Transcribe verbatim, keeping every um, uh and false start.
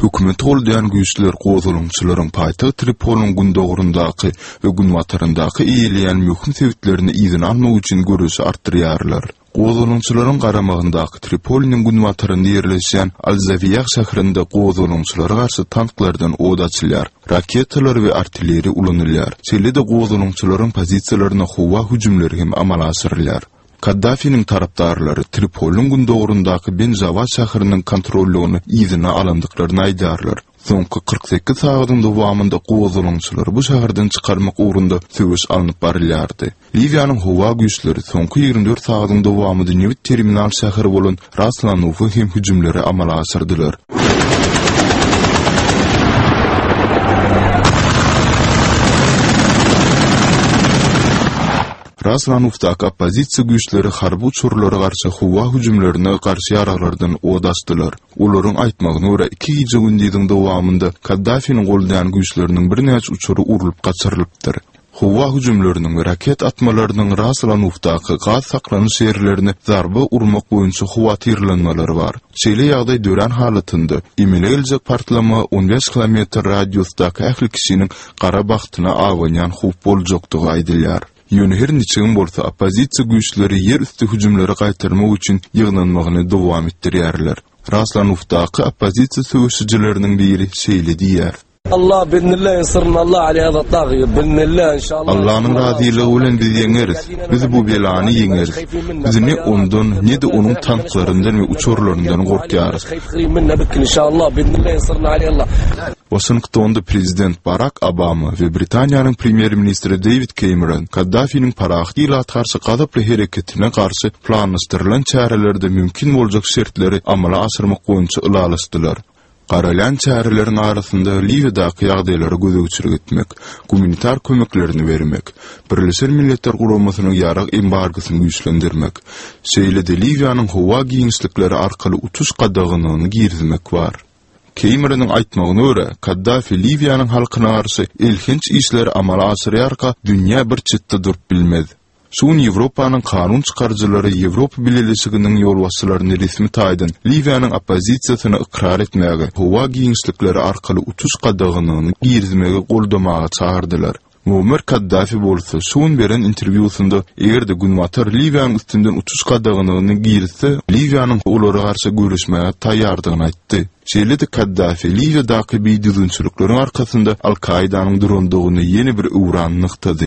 Hökümet goldayan güýçler gozulumçylaryň paýtagy Tripoliň gündogurundaky we günwataryndaky iýleýän möhüm sebäplerini ýygyna almak üçin görüşi artdyrýarlar. Gozulumçylaryň garamagyndaky Tripoliň günwatarynda ýerleşýän Al-Zawiyah şäherinde gozulumçylara garşy tanklardan od açylýar, raketalar we artilleriýa ulanylýar. Çelide gozulumçylaryň pozisiýalaryna howa hüjümleri hem amala asyrylýar. Kaddafi'nin tarapdarları Tripoliň gündogurundaky Benjawa şäheriniň kontrollugyny ýygyna alandyklaryny aýdarlar. Soňky kırk sekiz sagatyň dowamında gozulumçylar bu şäherden çykarmak ugrunda söwüş alınıp barylýardy. Liviýanyň howa güýçleri soňky ýygrimi dört sagatyň dowamında Newt terminal şäheri bolan Ras Lanowy hem hüjümleri amala asyrdylar. Ras Lanowdaky opozisiýa güýçleri harby uçurlara garşy howa hüjümlerine garşy ýaraglardan od açdylar. Olaryň aýtmagyna görä iki gije gündizin dowamında Kaddafi'nin goldayan güýçleriniň bir näçe uçury urulyp gaçyrylypdyr. Howa hüjümleriniň we raket atmalarynyň Ras Lanowdaky gaz saklanyş ýerlerini zarby urmak boýunça howa tyrlanmalary bar. Şeýle ýagdaý dören halatynda imile geljek partlama on beş kilometr radiusdaky ähli kişiniň gara bagtyna awanýan howp boljakdygy aýdylýar. Ýöne her niçin bolsa opozisiýa güýçleri ýer üstü hüjümleri gaýtarmak üçin ýygnanmagyny dowam etdirýärler. Ras Lanowdaky opozisiýa söwüşçileriniň biri şeýle diýär. Allah bi'nillah yansırna Allah ali hada tağiyy bi'nillah inşallah. Allah'ın razılığı bilen biz yeňeriz. Biz bu belany yeňeriz. Biz ne ondan ne de onun tanklarından ve uçurlarından gorkýarys. İnşallah bi'nillah yansırna ali Allah. Washingtonda Prezident Barack Obama we Britaniýanyň premier ministri David Cameron Kaddafi'nin paraxdylat garşy gadaply hereketine garşy planlaşdyrylan çärelerde mümkin boljak şertleri amala asyrmak boýunça ılalaşdylar. Garalan çäreleriň arasynda Liviýadaky ýagdaýlary göze geçirmek, humanitar kömeklerini bermek, Birleşen Milletler Guramasynyň ýarag embargosyny güýçlendirmek, şeýle-de Liviýanyň howa giňişlikleri arkaly utuş gadagyny girizmek bar. Cameron'ın aýtmagyna görä, Kaddafi Liviýanyň halkyna garşy elhinç işleri amala asyrýarka dünýä bir çetde durup bilmedi. Şun Ýewropanyň kanun çykarjylary Ýewropa Birleşiginiň ýolbaşçylaryny resmi taýdan Liviýanyň opozisiýasyna ikrar etmäge, howa giňişlikleri arkaly utuş gadagyny girizmege goldamaga çağırdylar. Muammar Kaddafi bolsa şun beren interwýusynda egerde günwatar Liviýanyň üstünden utuş gadagyny girizse, Liviýanyň olary garşy görüşmäge taýýardygyny aýtdy. Şeýle-de Kaddafi Liviýadaky beýdüzünçülikleriň arkasynda Al-Kaidanyň durandygyny ýene bir uwran nykdady.